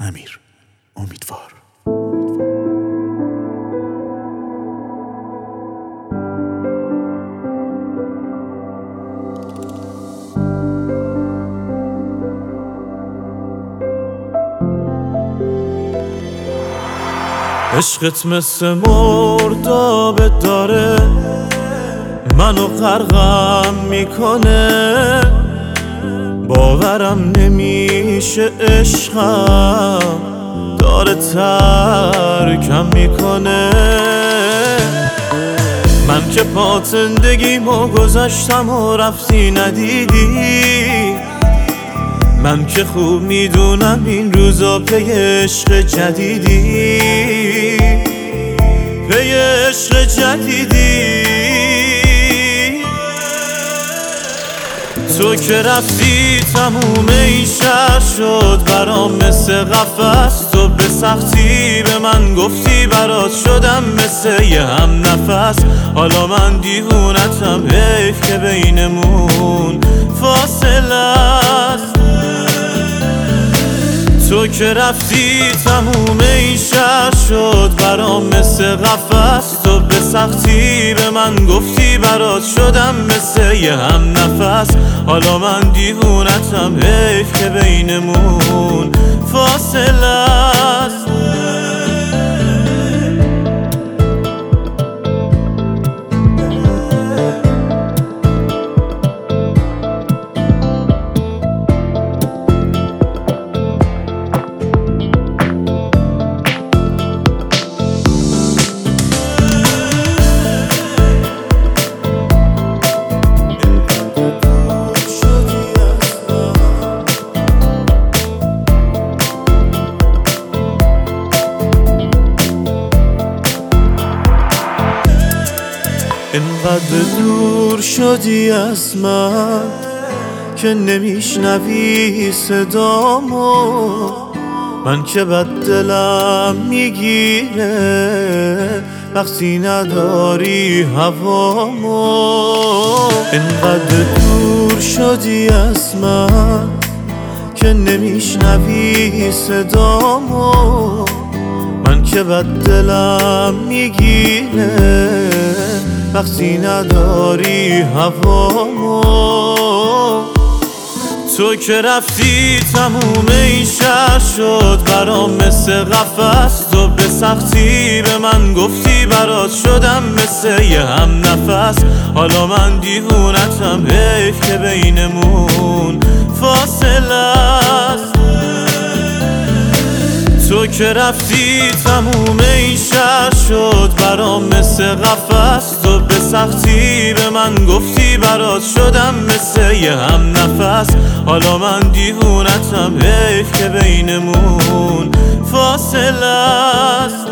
امیر امیدوار. عشقت مثل مرداب داره منو غرقم میکنه، باورم نمیشه عشقم داره ترکم میکنه. من که پا زندگیمو گذاشتم و رفتی ندیدی، من که خوب میدونم این روزا پی عشق جدیدی، پی عشق جدیدی. تو که رفتی تموم این شهر شد برام مثل قفس، تو به سختی به من گفتی برات شدم مثل یه هم نفس. حالا من دیوونتم، حیف که بینمون فاصله است. تو که رفتی تموم این شهر شد برام مثل قفس، تو به سختی به من گفتی برات شدم مثل یه هم نفس. حالا من دیوونتم، حیف که بینمون فاصله است. اینقدر دور شدی از من که نمیشنوی صدامو، من که بد دلم میگیره وقتی نداری هوامو. اینقدر دور شدی از من که نمیشنوی صدامو، من که بد دلم میگیره وقتی نداری هوامو. تو که رفتی تموم این شهر شد برام مثل قفس، تو به سختی به من گفتی برات شدم مثل یه هم نفس. حالا من دیوونتم، حیف که بینمون فاصله است. تو که رفتی تموم این شهر شد برام مثل قفس، تو به سختی به من گفتی برات شدم مثل یه هم نفس. حالا من دیوونتم، حیف که بینمون فاصله است.